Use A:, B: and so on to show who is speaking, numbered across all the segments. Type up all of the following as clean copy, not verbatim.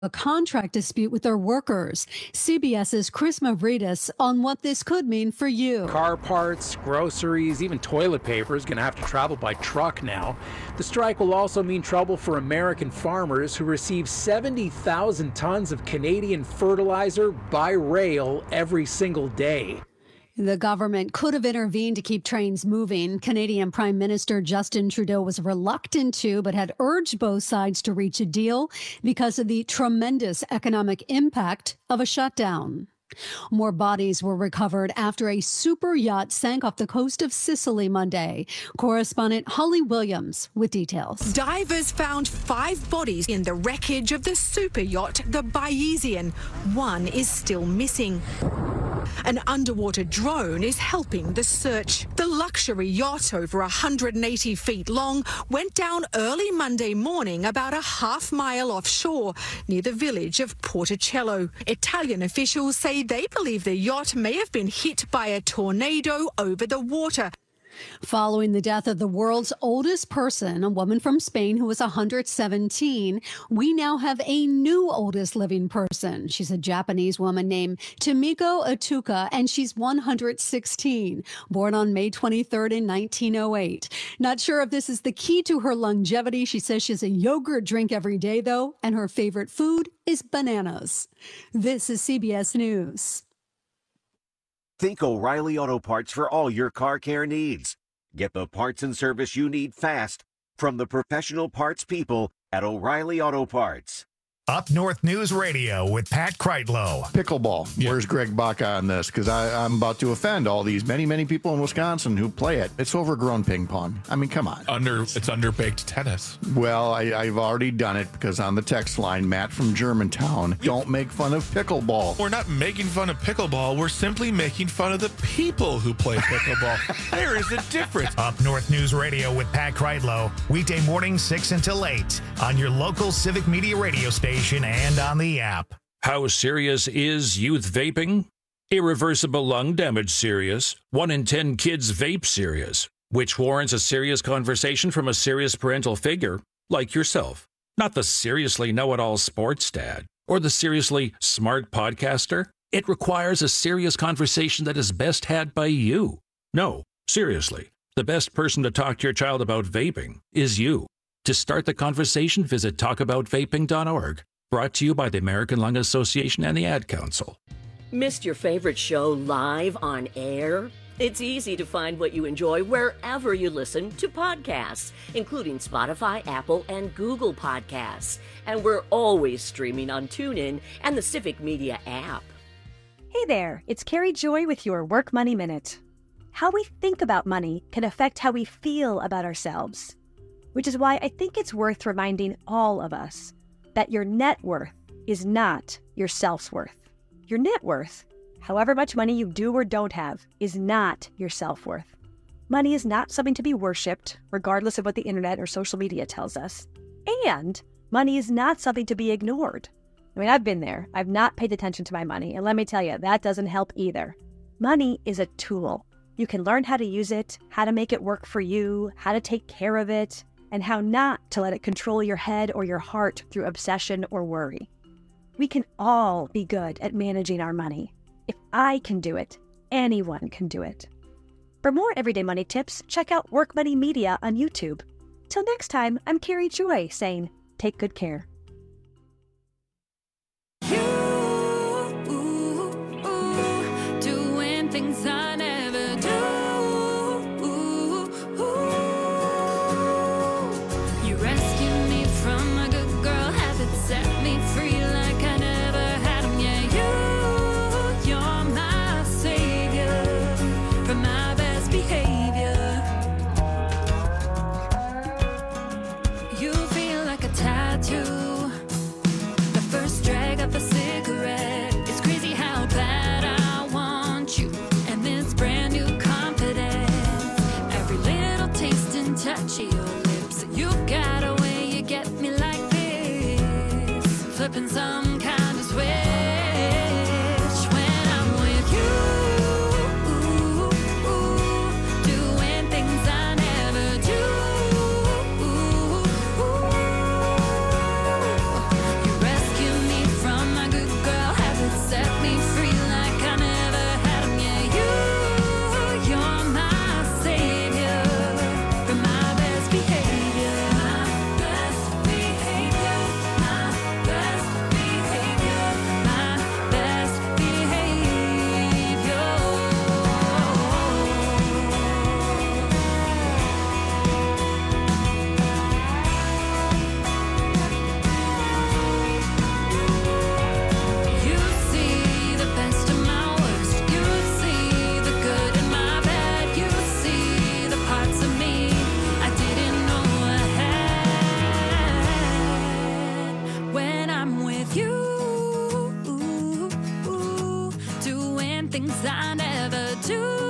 A: a contract dispute with their workers. CBS's Chris Mavridis on what this could mean for you.
B: Car parts, groceries, even toilet paper is going to have to travel by truck now. The strike will also mean trouble for American farmers who receive 70,000 tons of Canadian fertilizer by rail every single day.
A: The government could have intervened to keep trains moving. Canadian Prime Minister Justin Trudeau was reluctant to, but had urged both sides to reach a deal because of the tremendous economic impact of a shutdown. More bodies were recovered after a super yacht sank off the coast of Sicily Monday. Correspondent Holly Williams with details.
C: Divers found 5 bodies in the wreckage of the super yacht, the Bayesian. One is still missing. An underwater drone is helping the search. The luxury yacht, over 180 feet long, went down early Monday morning about a half-mile offshore near the village of Porticello. Italian officials say they believe the yacht may have been hit by a tornado over the water.
A: Following the death of the world's oldest person, a woman from Spain who was 117, we now have a new oldest living person. She's a Japanese woman named Tomiko Atuka, and she's 116, born on May 23rd in 1908. Not sure if this is the key to her longevity. She says she's a yogurt drink every day, though, and her favorite food is bananas. This is CBS News.
D: Think O'Reilly Auto Parts for all your car care needs. Get the parts and service you need fast from the professional parts people at O'Reilly Auto Parts.
E: Up North News Radio with Pat Kreitlow.
F: Pickleball. Yeah. Where's Greg Baca on this? Because I'm about to offend all these many people in Wisconsin who play it. It's overgrown ping pong. I mean, come on.
G: It's underbaked tennis.
F: Well, I've already done it because on the text line, Matt from Germantown, don't make fun of pickleball.
G: We're not making fun of pickleball. We're simply making fun of the people who play pickleball. There is a difference.
E: Up North News Radio with Pat Kreitlow. Weekday mornings 6 until 8 on your local Civic Media radio station and on the app.
H: How serious is youth vaping? Irreversible lung damage serious. 1 in 10 kids vape serious, which warrants a serious conversation from a serious parental figure like yourself. Not the seriously know-it-all sports dad or the seriously smart podcaster. It requires a serious conversation that is best had by you. No, seriously, the best person to talk to your child about vaping is you. To start the conversation, visit talkaboutvaping.org. Brought to you by the American Lung Association and the Ad Council.
I: Missed your favorite show live on air? It's easy to find what you enjoy wherever you listen to podcasts, including Spotify, Apple, and Google Podcasts. And we're always streaming on TuneIn and the Civic Media app.
J: Hey there, it's Carrie Joy with your Work Money Minute. How we think about money can affect how we feel about ourselves, which is why I think it's worth reminding all of us that your net worth is not your self-worth. Your net worth, however much money you do or don't have, is not your self-worth. Money is not something to be worshipped, regardless of what the internet or social media tells us. And money is not something to be ignored. I mean, I've been there. I've not paid attention to my money, and let me tell you, that doesn't help either. Money is a tool. You can learn how to use it, how to make it work for you, how to take care of it, and how not to let it control your head or your heart through obsession or worry. We can all be good at managing our money. If I can do it, anyone can do it. For more everyday money tips, check out Work Money Media on YouTube. Till next time, I'm Carrie Joy saying, take good care.
K: Doing things I never do. You rescued me from a good girl habit, set me free like I never had 'em. Yeah, you're my savior from my best behavior. You feel like a tattoo. The first drag of a cigarette. It's crazy how bad I want you. And this brand new confidence. Every little taste and touch of your lips. You got a way you get me like this. Flipping some kind of switch when I'm with you. Doing things I never do. You rescue me things I never do.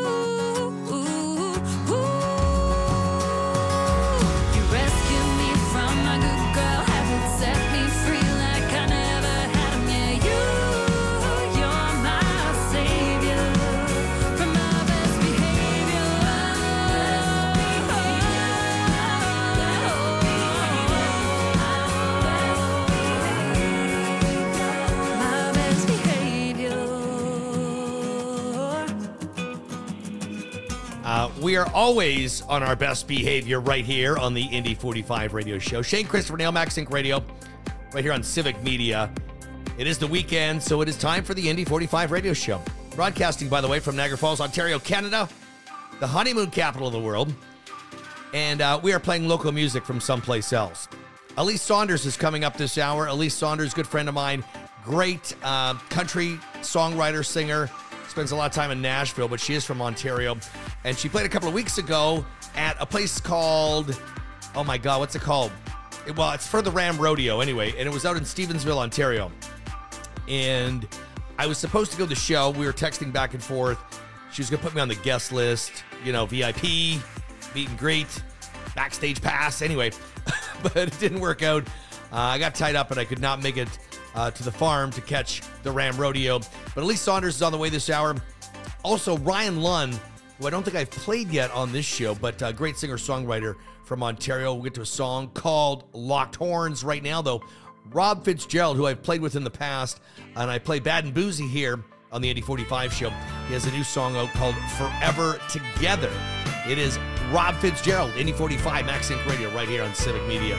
K: You rescued me from my good girl habits, set me free like I never had 'em. Yeah, you're my savior from my best behavior. My best behavior.
L: We are always on our best behavior right here on the Indy 45 radio show. Shane Christopher Nail, Max Inc. Radio, right here on Civic Media. It is the weekend, so it is time for the Indy 45 radio show. Broadcasting, by the way, from Niagara Falls, Ontario, Canada, the honeymoon capital of the world. And we are playing local music from someplace else. Elise Saunders is coming up this hour. Elise Saunders, good friend of mine, great country songwriter, singer. Spends a lot of time in Nashville, but she is from Ontario. And she played a couple of weeks ago at a place called, oh my God, what's it called? Well, it's for the Ram Rodeo anyway, and it was out in Stevensville, Ontario. And I was supposed to go to the show. We were texting back and forth. She was going to put me on the guest list, you know, VIP, meet and greet, backstage pass, anyway. But it didn't work out. I got tied up and I could not make it to the farm to catch the Ram Rodeo. But Elise Saunders is on the way this hour. Also, Ryan Lunn, who I don't think I've played yet on this show, but a great singer-songwriter from Ontario. We'll get to a song called Locked Horns right now, though. Rob Fitzgerald, who I've played with in the past, and I play Bad and Boozy here on the Indy 45 show. He has a new song out called Forever Together. It is Rob Fitzgerald, Indy 45, Max Inc. Radio, right here on Civic Media.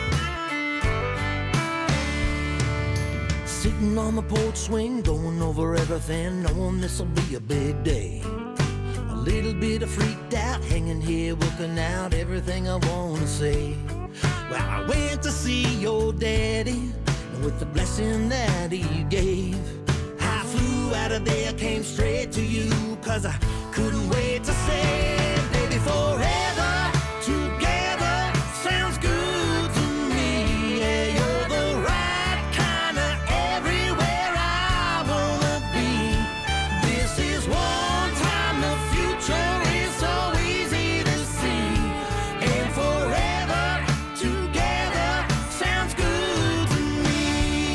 M: Sitting on the porch swing, going over everything, knowing this'll be a big day. A little bit of freaked out, hanging here, working out everything I wanna say. Well, I went to see your daddy, and with the blessing that he gave, I flew out of there, came straight to you, 'cause I couldn't wait to say, baby, forever together sounds good to me. Yeah, you're the right kind of everywhere I wanna be. This is one time, the future is so easy to see. And forever together sounds good to me.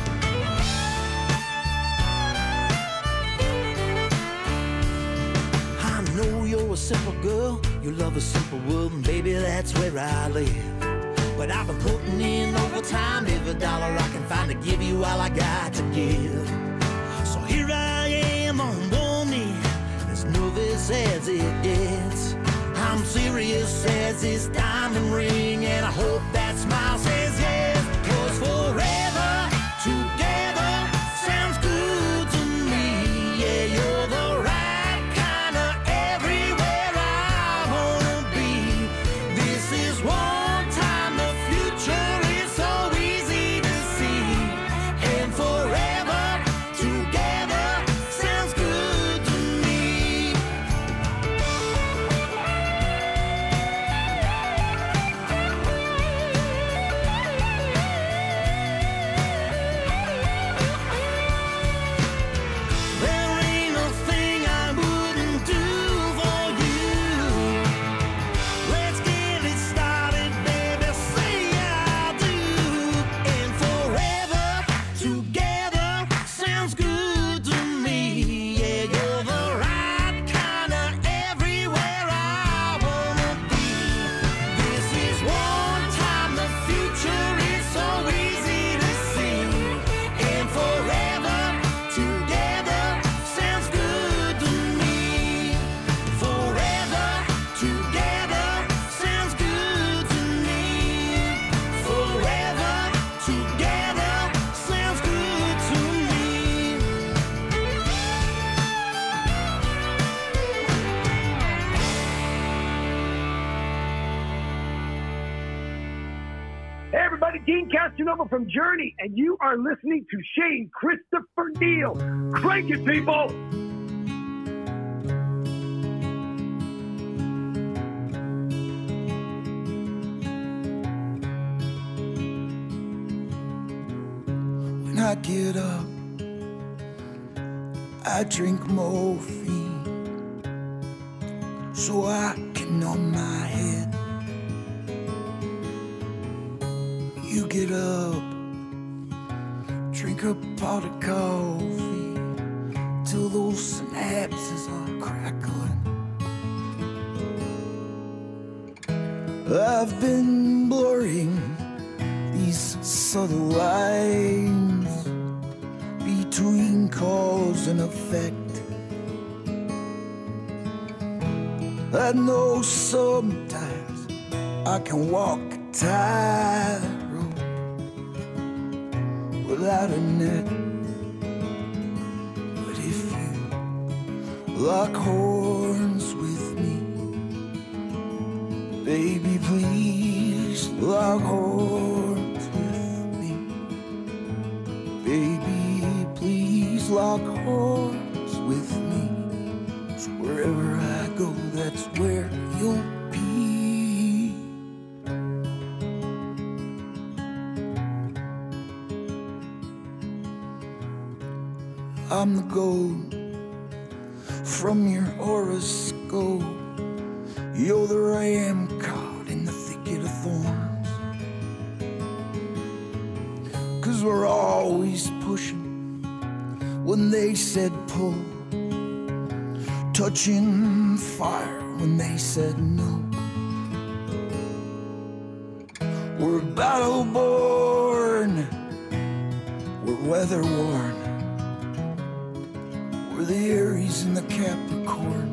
M: I know you're a simple girl, you love a simple world, and baby, that's where I live. But I've been putting in overtime, every dollar I can find to give you all I got to give. So here I am on one knee, as nervous as it gets. I'm serious as this diamond ring, and I hope that smile says yes. 'Cause forever together sounds good to me. Yeah, you're the right kind of everywhere I wanna be. This is one time, the future is so easy to see. And forever together sounds good to me. There ain't a thing I wouldn't do for you. Let's get it started, baby, say I do. And forever together sounds good to me. Yeah, you're the right kind of everywhere I wanna be. This is one time, the future is so easy to see. And forever together sounds good to me. Forever together sounds good to me. Forever together sounds good to me.
N: Hey everybody, Dean Casanova from Journey, and you are listening to Shane Christopher Neal. Crank it, people!
O: When I get up, I drink morphine so I can numb my head. You get up, drink a pot of coffee till those synapses are crackling. I've been blurring these subtle lines between cause and effect. I know sometimes I can walk a tightrope without a net, but if you lock horns with me, baby, please lock horns with me. Baby, please lock horns with me. So wherever I go, that's where you'll be. I'm the gold from your horoscope. You're the ram caught in the thicket of thorns. 'Cause we're always pushing when they said pull, touching fire when they said no. We're battle born, we're weather worn, we're the Aries and the Capricorn.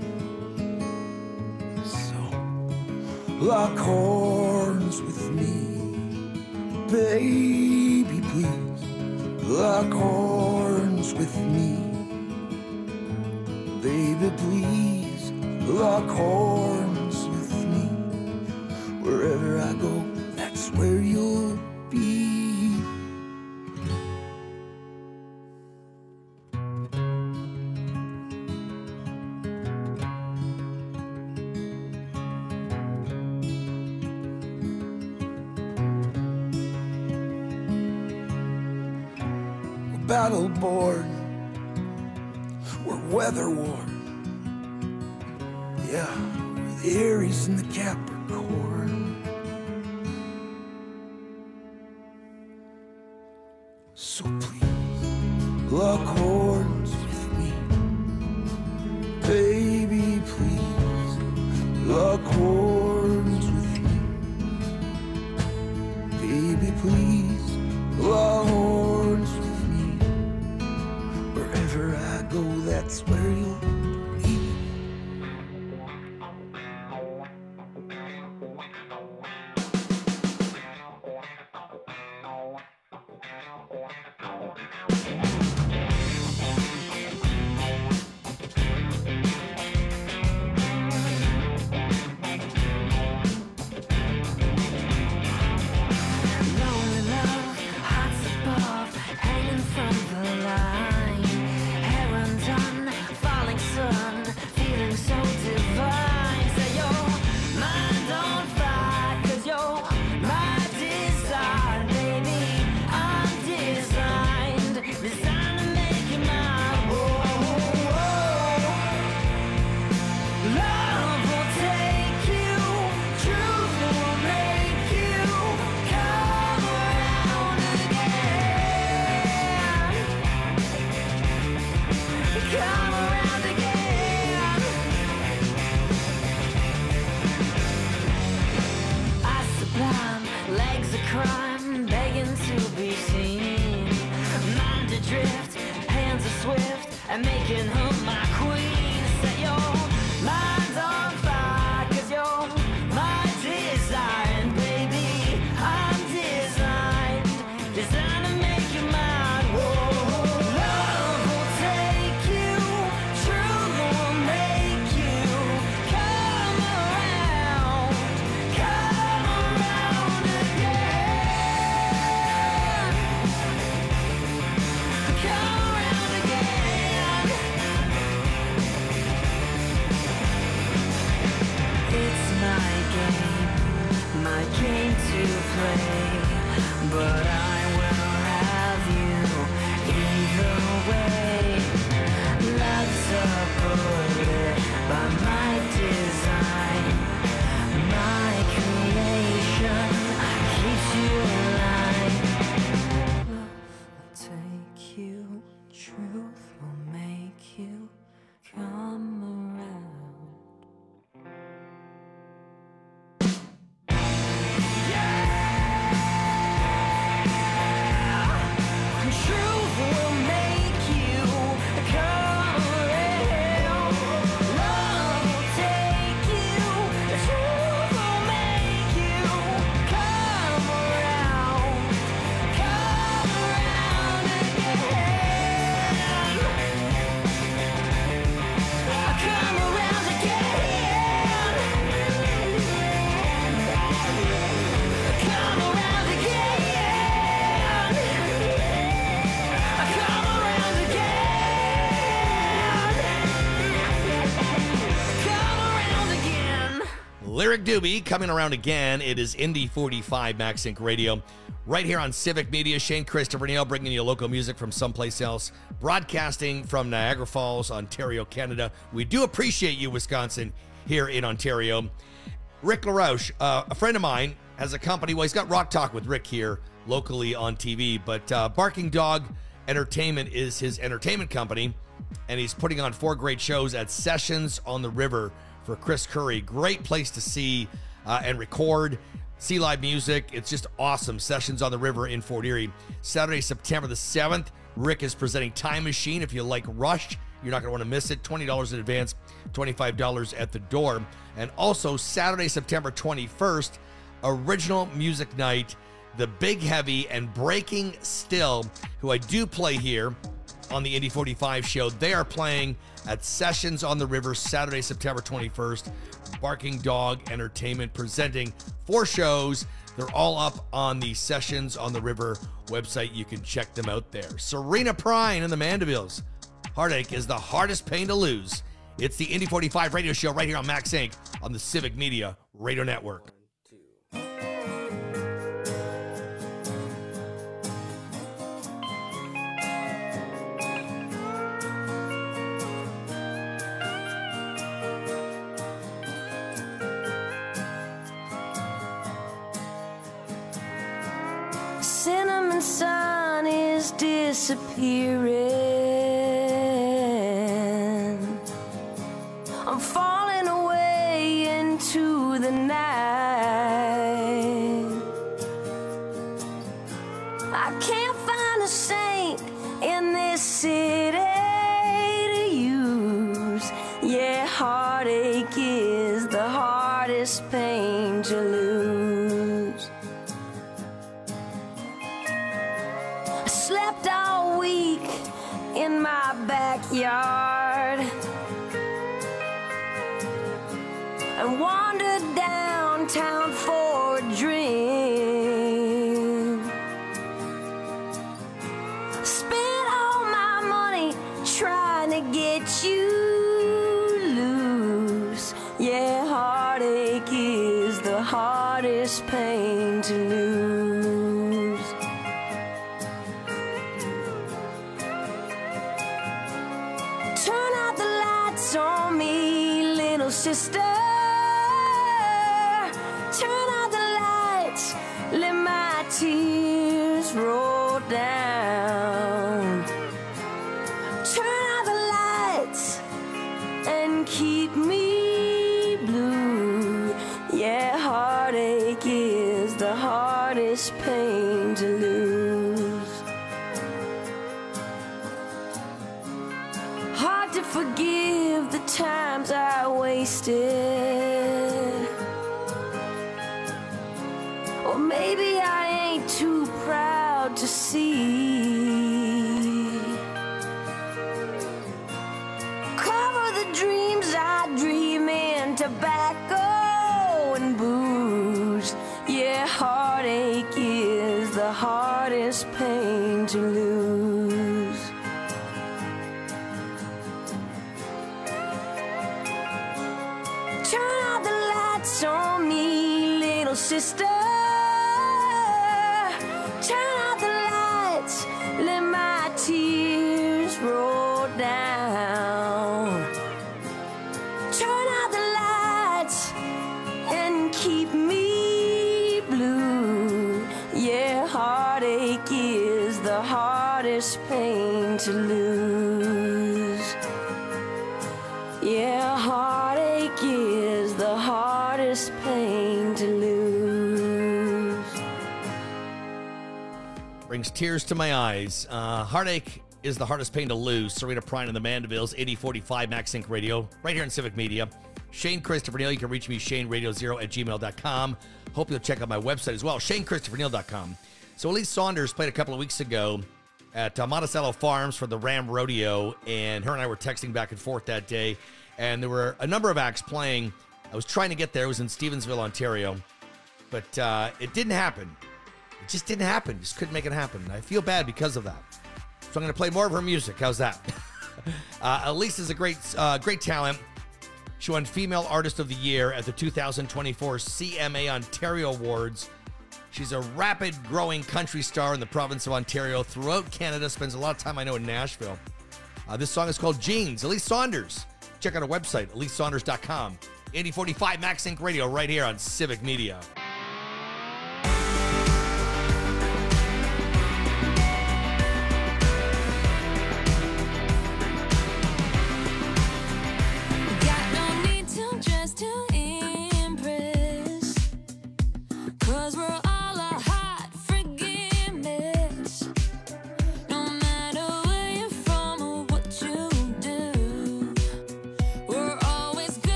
O: So lock horns with me, baby, please. Lock horns with me, baby, please. Lock horns with me. Wherever I go, that's where you'll be. Battle born, we're weather worn. Yeah, we're the Aries and the Capricorn. So please, lock horns with me, baby, please. Lock horns with me, baby, please. Lock horns with me. Wherever I go, that's where you'll be.
K: Lonely love, hearts above, hanging from the line. Hair undone, falling sun, feeling so divine. Say you're mind on fire, 'cause you're my design, baby. I'm designed to make you mine. Whoa. Love will take you, truth will make you come around again. Come around again. Eyes sublime, legs of crime, begging to be seen. Mind adrift, hands are swift, and making her my queen. Say your mind's on fire, 'cause you're my design, baby. I'm designed to make you mine. Whoa. Love will take you, truth will make you come around again. Come around again. you, truth will make you come around. Truth will make you come around. Love will take you. The truth will make you come around. Come around again. Come around again. Come around again. Come around again.
L: Lyric Doobie coming around again. It is Indy 45 Max Inc. Radio. Right here on Civic Media. Shane Christopher Neal bringing you local music from someplace else. Broadcasting from Niagara Falls, Ontario, Canada. We do appreciate you, Wisconsin, here in Ontario. Rick LaRouche, a friend of mine, has a company. Well, he's got Rock Talk with Rick here locally on TV, but Barking Dog Entertainment is his entertainment company, and he's putting on 4 great shows at Sessions on the River for Chris Curry. Great place to see and record, see live music. It's just awesome. Sessions on the River in Fort Erie. Saturday, September the 7th, Rick is presenting Time Machine. If you like Rush, you're not going to want to miss it. $20 in advance, $25 at the door. And also Saturday, September 21st, Original Music Night, The Big Heavy and Breaking Still, who I do play here on the Indy 45 show. They are playing at Sessions on the River Saturday, September 21st. Barking Dog Entertainment presenting 4 shows. They're all up on the Sessions on the River website. You can check them out there. Serena Prine and the Mandevilles. Heartache is the hardest pain to lose. It's the Indy 45 radio show right here on Max Inc. on the Civic Media Radio Network.
K: Cinnamon sun is disappearing. I'm falling away into the night. I can't find a saint in this city to use. Yeah, heartache is the hardest pain to lose. I slept all week in my backyard and wandered downtown for a drink. Spent all my money trying to get you loose. Yeah, heartache is the hardest pain to lose. Turn out the lights on me, little sister. Turn out the lights, let my tears roll down. Turn out the lights and keep me blue. Yeah, heartache is the hardest pain to lose. Hard to forgive the times I wasted. Or maybe I ain't too proud to see. Cover the dreams I dream in tobacco and booze. Yeah, heartache is the hardest pain to lose. Turn out the lights on me, little sister. Turn out the lights, let my tears roll down. Turn out the lights and keep me blue. Yeah, heartache is the hardest pain pain to lose. Yeah, heartache is the hardest pain to lose.
L: Brings tears to my eyes. Heartache is the hardest pain to lose. Serena Prine and the Mandevilles, 8045 Max Sync Radio, right here in Civic Media. Shane Christopher Neal. You can reach me, ShaneRadio0@gmail.com. Hope you'll check out my website as well, ShaneChristopherNeal.com. So Elise Saunders played a couple of weeks ago at Monticello Farms for the Ram Rodeo, and her and I were texting back and forth that day, and there were a number of acts playing. I was trying to get there. It was in Stevensville, Ontario, but it didn't happen. It just didn't happen. Just couldn't make it happen. I feel bad because of that. So I'm going to play more of her music. How's that? Elise is a great talent. She won Female Artist of the Year at the 2024 CMA Ontario Awards. She's a rapid growing country star in the province of Ontario, throughout Canada, spends a lot of time, I know, in Nashville. This song is called Jeans. Elise Saunders. Check out her website, EliseSaunders.com. 8045 Max Sync Radio right here on Civic Media.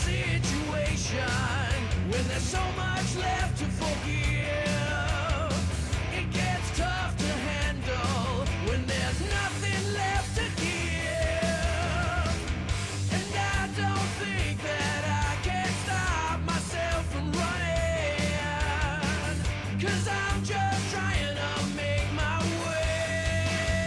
P: situation when there's so much left to forgive. It gets tough to handle when there's nothing left to give. And I don't think that I can stop myself from running, 'cause I'm just trying to make my way.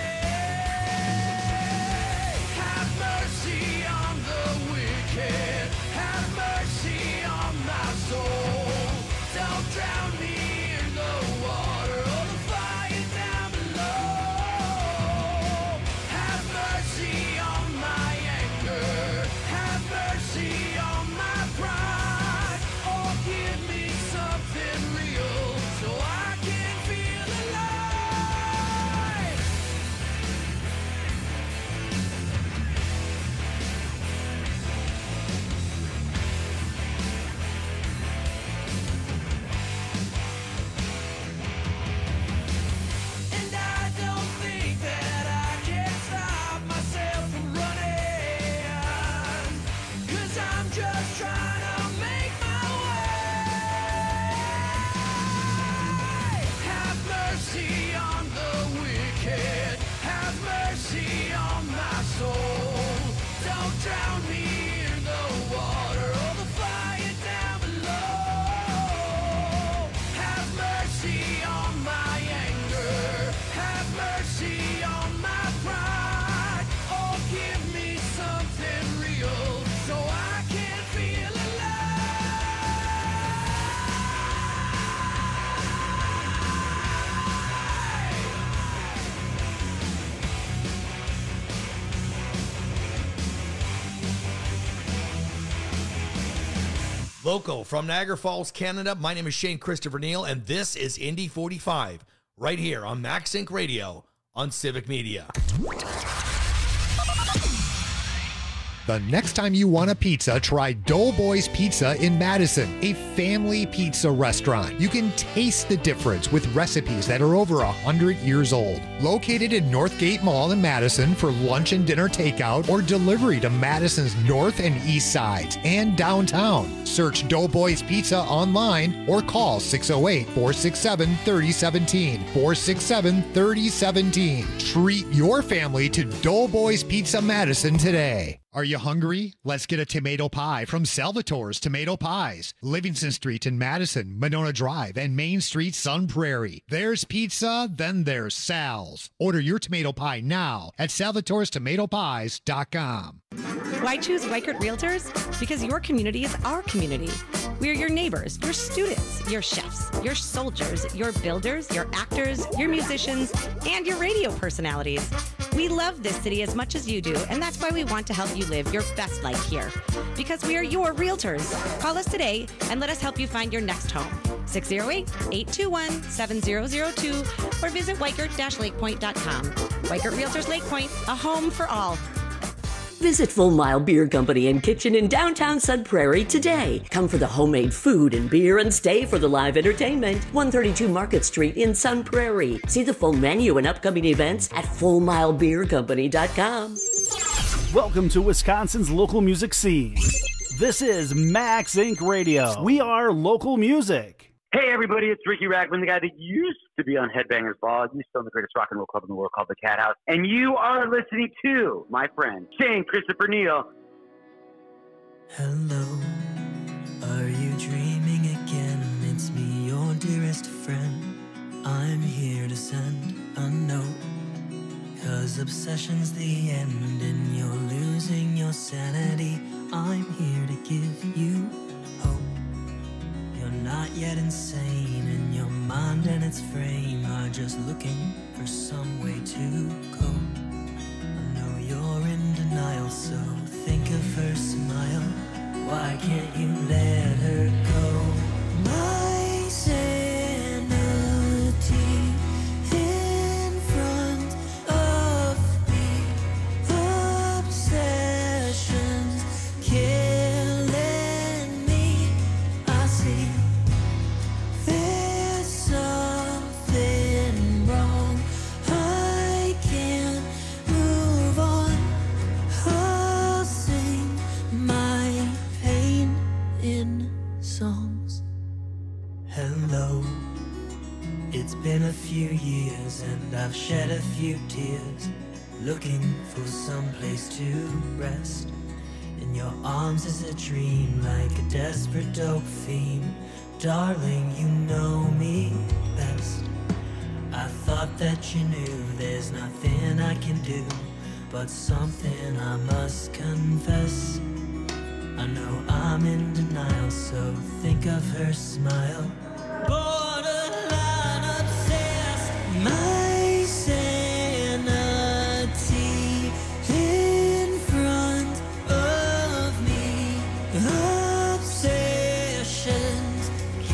P: Have mercy on the wicked, have mercy on my soul. Don't drown me in the water or the fire down below. Have mercy on my anger, have mercy on my pride. Or give me something real so I can feel alive. And I don't think that I can stop myself from running, 'cause I'm just trying to make my way. Have mercy on the wicked, have mercy on my soul. Don't drown me in the water or the fire down below. Have mercy on my anger, have mercy on my pride. Or give me something real so I can feel
L: Local from Niagara Falls, Canada. My name is Shane Christopher Neal, and this is Indy 45 right here on Max Inc. Radio on Civic Media.
Q: The next time you want a pizza, try Doughboys Pizza in Madison, a family pizza restaurant. You can taste the difference with recipes that are over 100 years old. Located in Northgate Mall in Madison for lunch and dinner takeout or delivery to Madison's north and east sides and downtown. Search Doughboys Pizza online or call 608-467-3017. 467-3017. Treat your family to Doughboys Pizza Madison today. Are you hungry? Let's get a tomato pie from Salvatore's Tomato Pies. Livingston Street in Madison, Monona Drive, and Main Street, Sun Prairie. There's pizza, then there's Sal's. Order your tomato pie now at salvatorestomatopies.com.
R: Why choose Weichert Realtors? Because your community is our community. We are your neighbors, your students, your chefs, your soldiers, your builders, your actors, your musicians, and your radio personalities. We love this city as much as you do, and that's why we want to help you live your best life here. Because we are your realtors. Call us today and let us help you find your next home. 608-821-7002 or visit Weichert-Lakepoint.com. Weichert Realtors Lake Point, a home for all.
I: Visit Full Mile Beer Company and Kitchen in downtown Sun Prairie today. Come for the homemade food and beer and stay for the live entertainment. 132 Market Street in Sun Prairie. See the full menu and upcoming events at FullMileBeerCompany.com.
S: Welcome to Wisconsin's local music scene. This is Max Inc. Radio. We are local music.
T: Hey everybody, it's Ricky Rackman, the guy that used to be on Headbangers Ball, used to own the greatest rock and roll club in the world called the Cat House. And you are listening to my friend, Shane Christopher Neal.
O: Hello, are you dreaming again? It's me, your dearest friend. I'm here to send a note, 'cause obsession's the end and you're losing your sanity. I'm here to give you hope. You're not yet insane, and your mind and its frame are just looking for some way to cope. I know you're in denial, so think of her smile. Why can't you let her go? My sanity in front of me. Obsessions killing me. I see there's something wrong. I can't move on. few years and I've shed a few tears, looking for some place to rest. In your arms is a dream, like a desperate dope fiend. Darling, you know me best. I thought that you knew there's nothing I can do, but something I must confess. I know I'm in denial, so think of her smile. Borderline obsessed, my sanity in front of me. Obsessions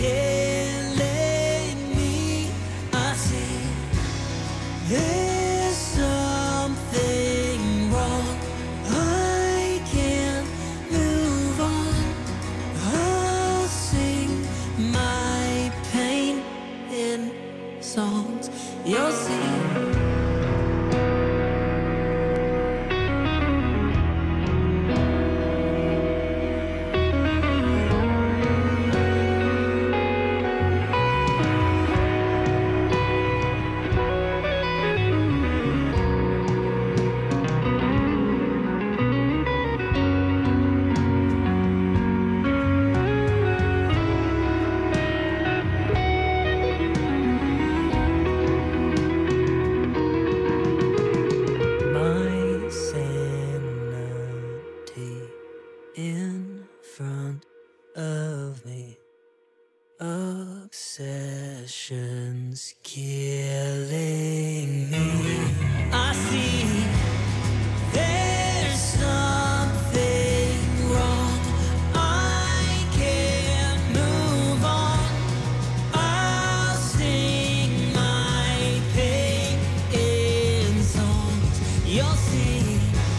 O: killing me. I see there's something wrong. I can't move on. I'll sing my pain in songs. You'll see. My sanity in front of me. Obsessions killing me. I see there's something wrong. I can't move on. I'll sing my pain in songs. You'll see.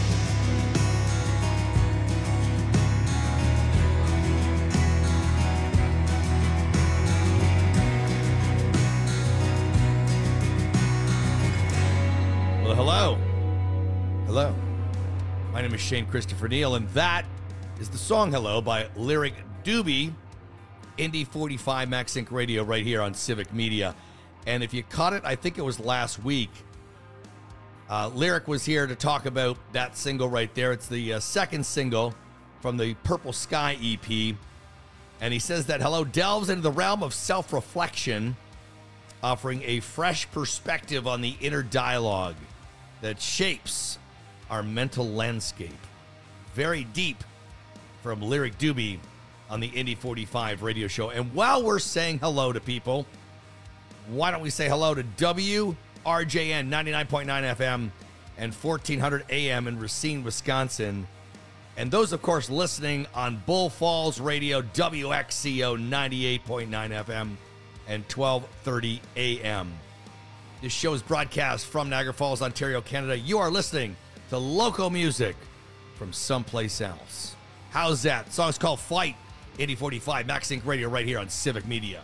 L: Well, hello. Hello. My name is Shane Christopher Neal, and that is the song Hello by Lyric Doobie, Indy 45 Max Inc. Radio right here on Civic Media. And if you caught it, I think it was last week, Lyric was here to talk about that single right there. It's the second single from the Purple Sky EP. And he says that Hello delves into the realm of self-reflection, offering a fresh perspective on the inner dialogue that shapes our mental landscape. Very deep from Lyric Doobie on the Indy 45 radio show. And while we're saying hello to people, why don't we say hello to WRJN 99.9 FM and 1400 AM in Racine, Wisconsin. And those, of course, listening on Bull Falls Radio, WXCO 98.9 FM and 1230 AM. This show is broadcast from Niagara Falls, Ontario, Canada. You are listening to local music from someplace else. How's that? The song's called Fight, Indy 45 Max Inc. Radio right here on Civic Media.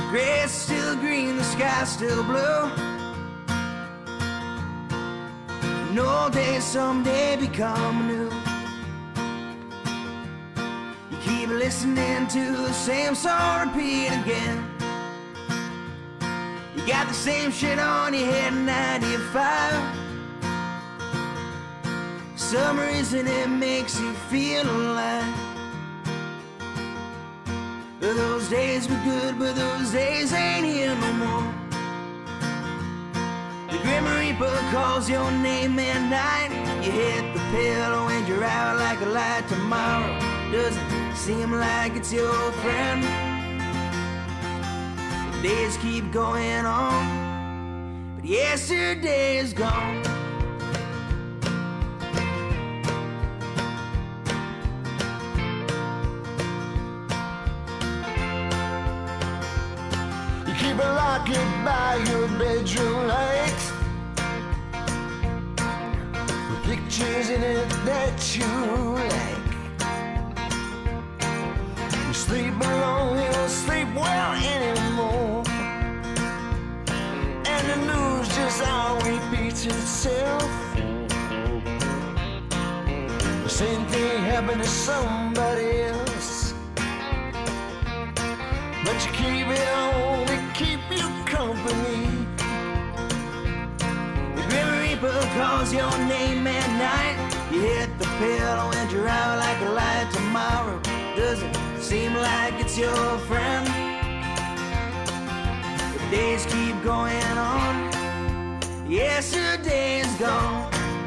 M: grass still green, the sky still blue. No day someday become new. You keep listening to the same song repeat again. You got the same shit on your head in 95. Some reason it makes you feel alive. Those days were good, but those days ain't here no more. The Grim Reaper calls your name at night. You hit the pillow and you're out like a light. Tomorrow doesn't seem like it's your friend. The days keep going on, but yesterday is gone.
P: Keep a locket by your bedroom light with pictures in it that you like. You sleep alone, you don't sleep well anymore, and the news just all repeats itself. The same thing happened to somebody else, but you keep it on to keep you company.
M: The Grim Reaper calls your name at night. You hit the pillow and you're out like a light. Tomorrow doesn't seem like it's your friend. The days keep going on, yesterday is gone.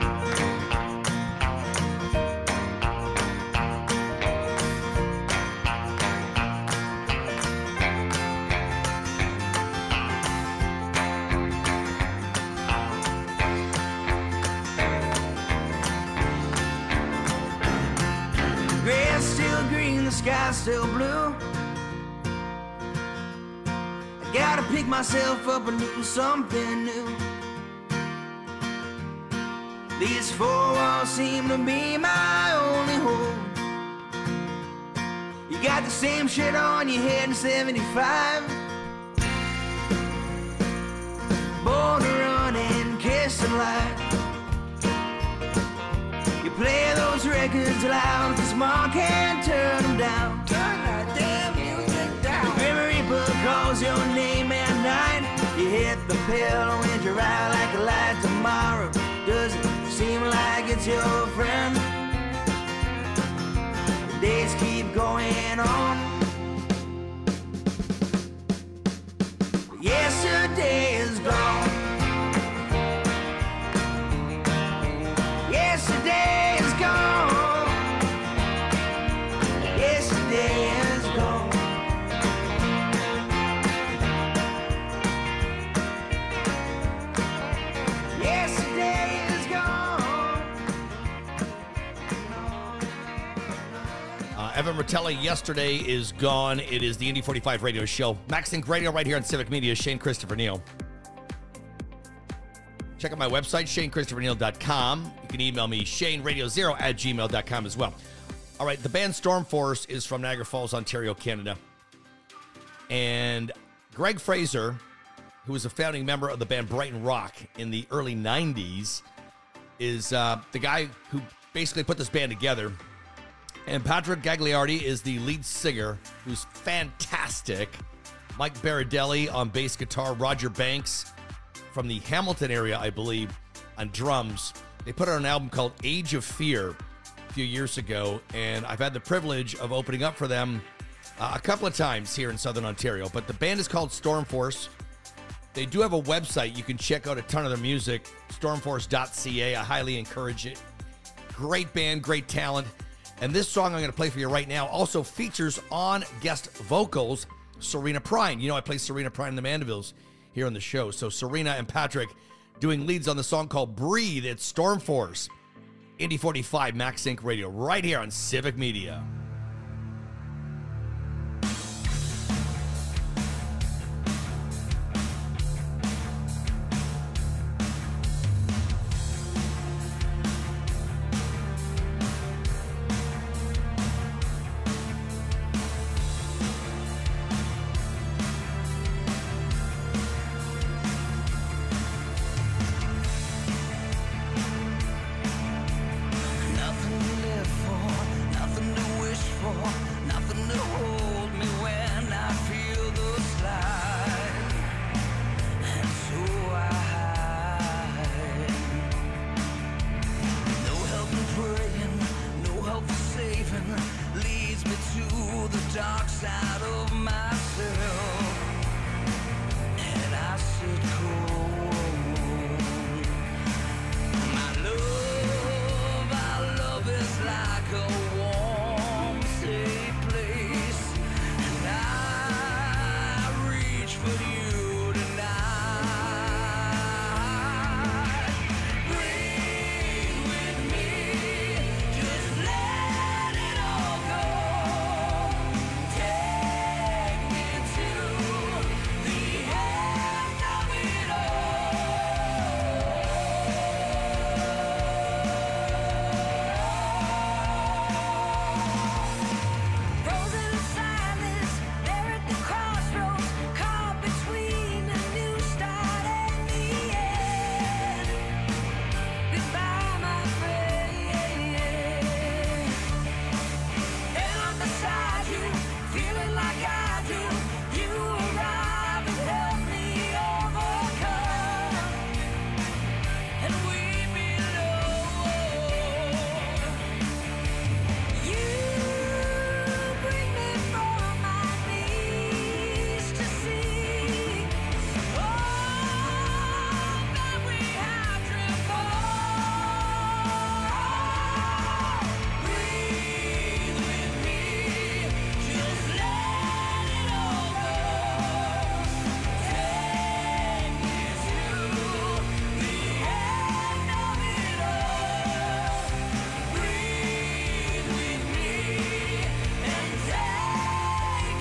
M: Grass still green, the sky still blue. I gotta pick myself up and do something new. These four walls seem to be my only home. You got the same shit on your head in 75. Born to run and kiss the light. You play those records loud, cause mom can't turn them down. Turn that damn music down. The Grim Reaper calls your name at night. You hit the pillow and you're out like a light. Tomorrow doesn't seem like it's your friend. The days keep going on, yesterday is gone. Yesterday is gone. Yesterday is gone. Yesterday is gone.
L: Evan Rotella, yesterday is gone. It is the Indy 45 radio show. Max Inc. Radio right here on Civic Media. Shane Christopher Neal. Check out my website, ShaneChristopherNeal.com. You can email me, ShaneRadio0@gmail.com as well. All right, the band Stormforce is from Niagara Falls, Ontario, Canada. And Greg Fraser, who was a founding member of the band Brighton Rock in the early 90s, is the guy who basically put this band together. And Patrick Gagliardi is the lead singer, who's fantastic. Mike Baradelli on bass guitar, Roger Banks from the Hamilton area, I believe, on drums. They put out an album called Age of Fear a few years ago, and I've had the privilege of opening up for them a couple of times here in Southern Ontario. But the band is called Stormforce. They do have a website. You can check out a ton of their music, stormforce.ca. I highly encourage it. Great band, great talent. And this song I'm going to play for you right now also features on guest vocals Serena Prine. You know, I play Serena Prine in the Mandevilles here on the show. So Serena and Patrick doing leads on the song called Breathe. It's Stormforce. Indy 45 Max Inc. Radio right here on Civic Media.
P: out of myself, and I sit cold. My love is like a warm, safe place, and I reach for you tonight. Breathe with me, just let it all go. Take me to the end of it Frozen in silence, there at the crossroads, caught between a new start and the end. Goodbye, my friend. And I'm beside you, feeling like I do. You arrive and help me overcome, and we belong. You bring me from my knees to see all that we have dreamt of. Breathe with me, just let it all go. Take me to the end of it all. Breathe with me and take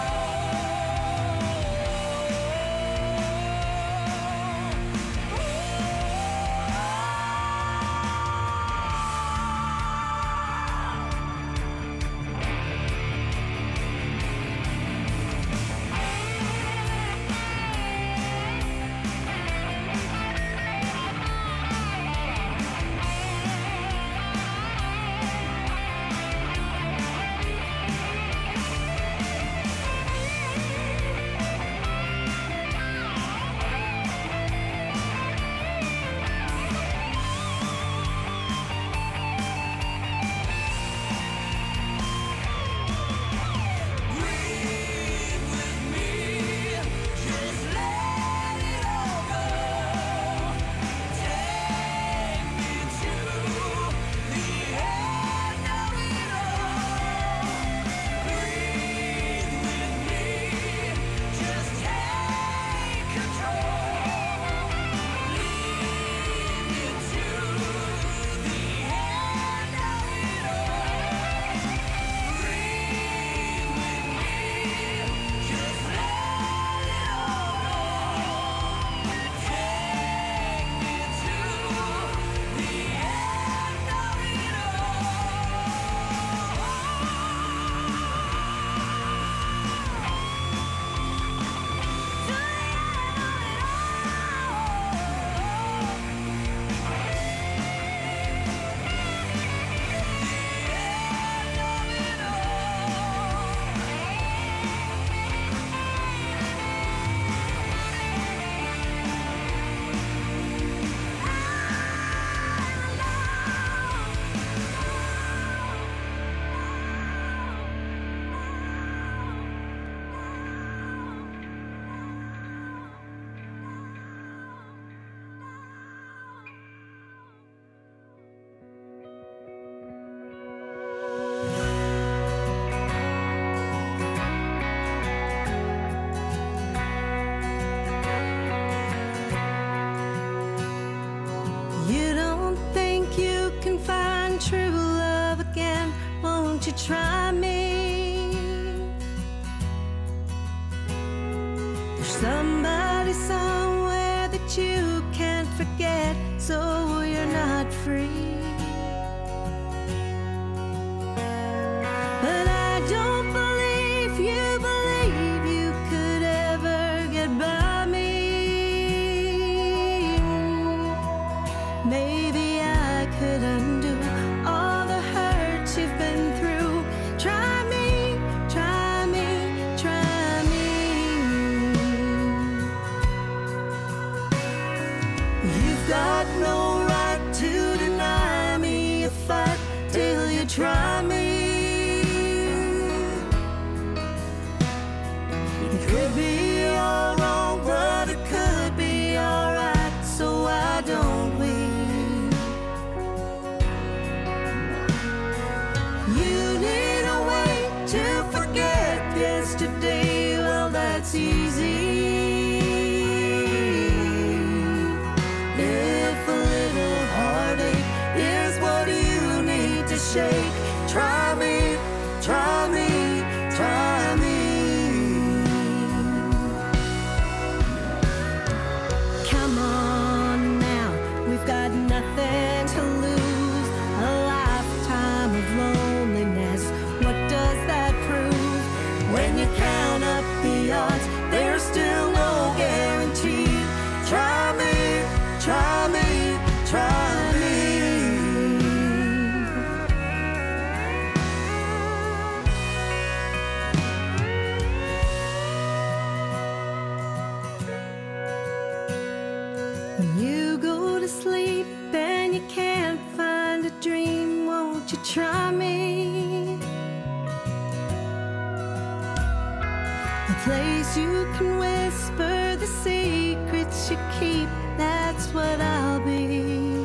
P: You don't think you can find true love again? Won't you try me? There's somebody somewhere that you can't forget, so you're not free. But I don't believe you could ever get by me. Maybe I could undo all the hurts you've been through. Try me, try me, try me. You've got no right to deny
O: Could be all wrong, but it could be alright, so why don't we? You need a way to forget yesterday, well that's easy. If a little heartache is what you need to shake, try me, try me, try me. Come on now, we've got nothing to lose. A lifetime of loneliness, what does that prove? When you count up the odds, there's still no guarantee. Try me, try me, try me. When you go to sleep and you can't find a dream, won't you try me? A place you can whisper the secrets you keep, that's what I'll be.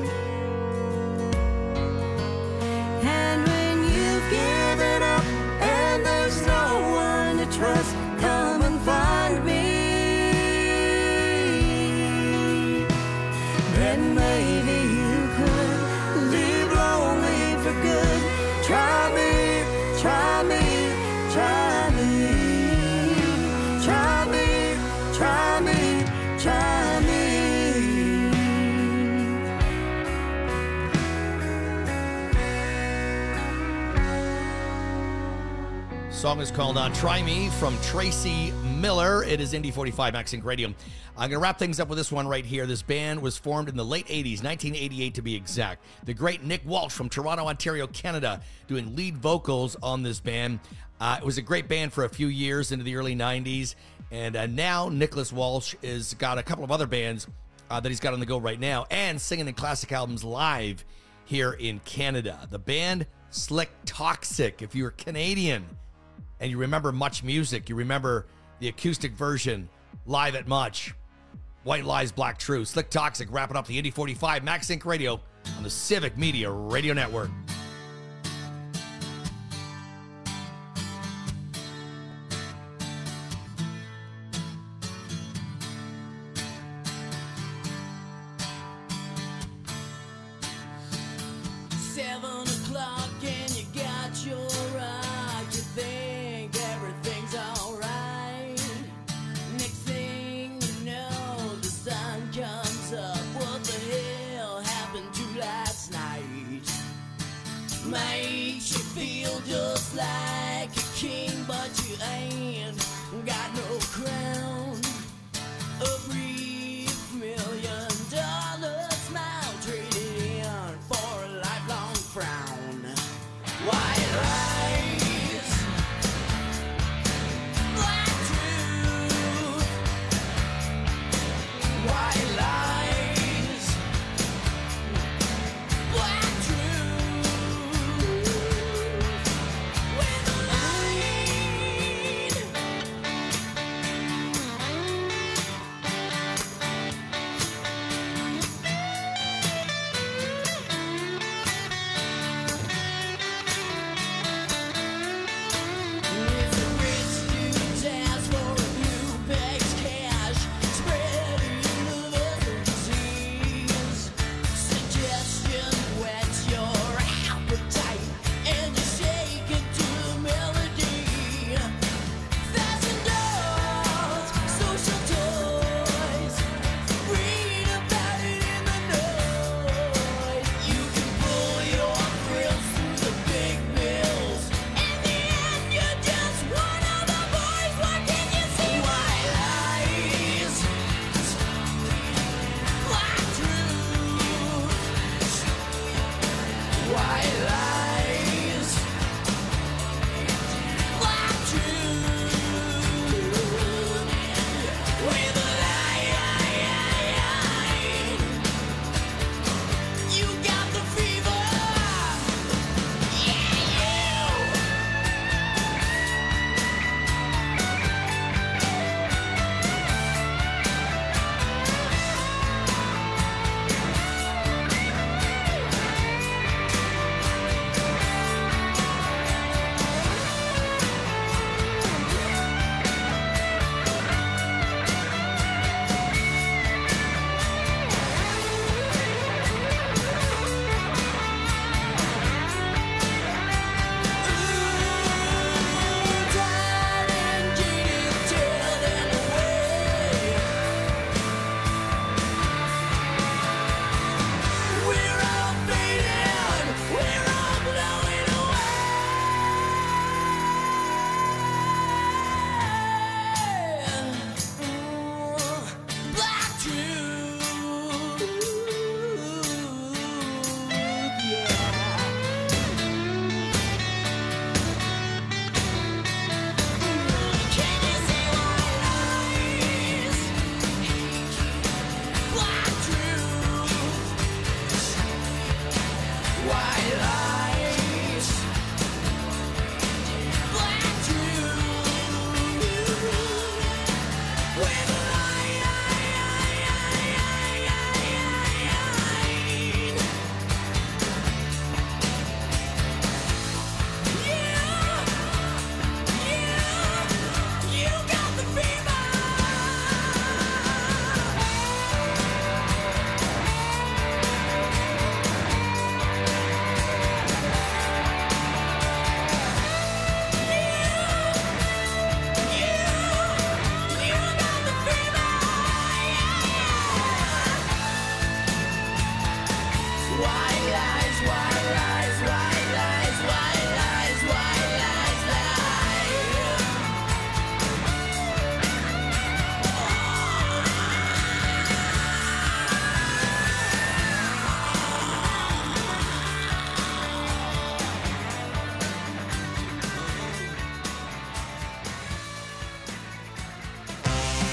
O: And when you've given up and there's no one to trust, come and find me. Then maybe you could leave lonely for good. Try me, try me, try me. Try me, try me, try me.
L: Song is called Try Me from Tracy Miller. It is Indie 45 Max Inc. Radio. I'm going to wrap things up with this one right here. This band was formed in the late 80s, 1988 to be exact. The great Nick Walsh from Toronto, Ontario, Canada, doing lead vocals on this band. It was a great band for a few years into the early 90s. And now Nicholas Walsh has got a couple of other bands that he's got on the go right now and singing in classic albums live here in Canada. The band Slick Toxic. If you're Canadian and you remember Much Music, you remember the acoustic version live at Much. White Lies, Black Truth. Slick Toxic wrapping up the Indie 45 Max Inc. Radio on the Civic Media Radio Network.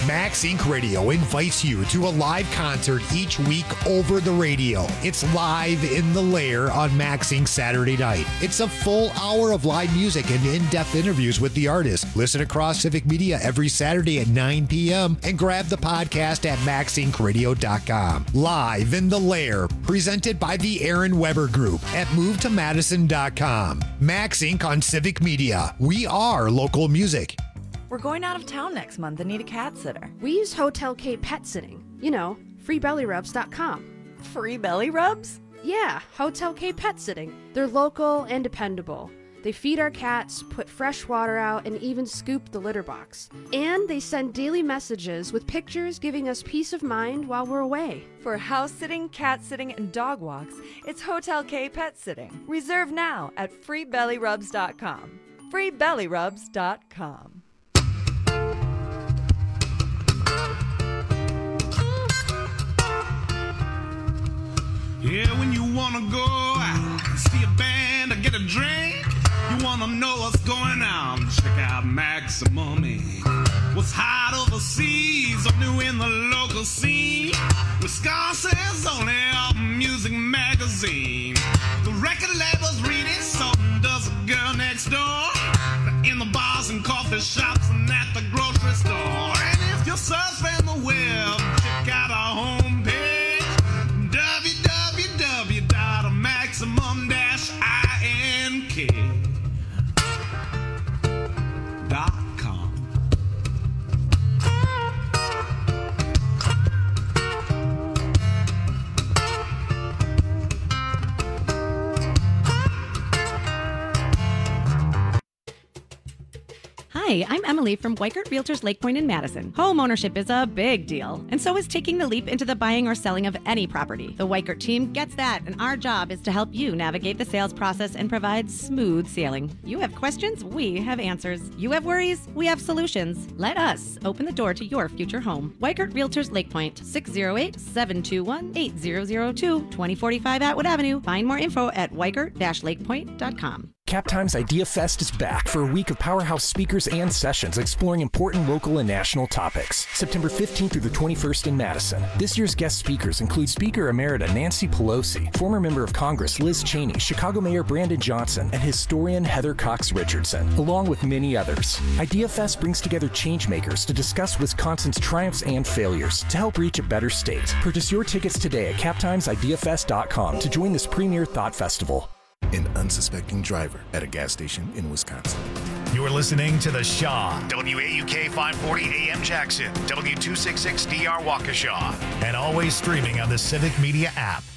Q: Max Inc. Radio invites you to a live concert each week over the radio. It's Live in the Lair on Max Inc. Saturday night. It's a full hour of live music and in-depth interviews with the artist. Listen across Civic Media every Saturday at 9 p.m. and grab the podcast at maxincradio.com. Live in the Lair, presented by the Aaron Weber Group at movetomadison.com. Max Inc. on Civic Media. We are local music.
U: We're going out of town next month and need a cat sitter.
V: We use Hotel K Pet Sitting. You know, freebellyrubs.com.
U: Free belly rubs?
V: Yeah, Hotel K Pet Sitting. They're local and dependable. They feed our cats, put fresh water out, and even scoop the litter box. And they send daily messages with pictures giving us peace of mind while we're away.
U: For house sitting, cat sitting, and dog walks, it's Hotel K Pet Sitting. Reserve now at freebellyrubs.com. freebellyrubs.com.
P: Yeah, when you wanna go out, see a band or get a drink, you wanna know what's going on, check out Maximum Inc. What's hot overseas or new in the local scene, Wisconsin's only music magazine. The record labels read it, so does the girl next door. In the bars and coffee shops and at the grocery store. And if you're surfing the web, check out our homepage, www.maximum-ink.com.
R: Hi, I'm Emily from Weikert Realtors Lake Point in Madison. Home ownership is a big deal, and so is taking the leap into the buying or selling of any property. The Weikert team gets that, and our job is to help you navigate the sales process and provide smooth sailing. You have questions, we have answers. You have worries, we have solutions. Let us open the door to your future home. Weikert Realtors Lake Point, 608-721-8002, 2045 Atwood Avenue. Find more info at weikert-lakepoint.com.
W: Captime's Idea Fest is back for a week of powerhouse speakers and sessions exploring important local and national topics. September 15th through the 21st in Madison. This year's guest speakers include Speaker Emerita Nancy Pelosi, former Member of Congress Liz Cheney, Chicago Mayor Brandon Johnson, and historian Heather Cox Richardson, along with many others. Idea Fest brings together changemakers to discuss Wisconsin's triumphs and failures to help reach a better state. Purchase your tickets today at captimesideafest.com to join this premier thought festival.
X: An unsuspecting driver at a gas station in Wisconsin.
E: You're listening to The Shaw, WAUK 540 AM Jackson, W266DR Waukesha, and always streaming on the Civic Media app.